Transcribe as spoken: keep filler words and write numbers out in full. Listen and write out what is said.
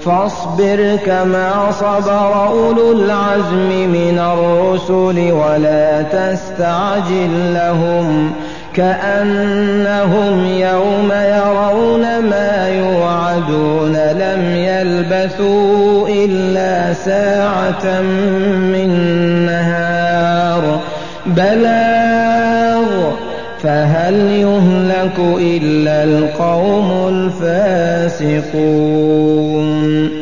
فاصبر كما صبر أولو العزم من الرسل ولا تستعجل لهم كأنهم يوم يرون ما يوعدون لم يلبثوا إلا ساعة من نهار بلاغ فهل يهلك إلا القوم الفاسقون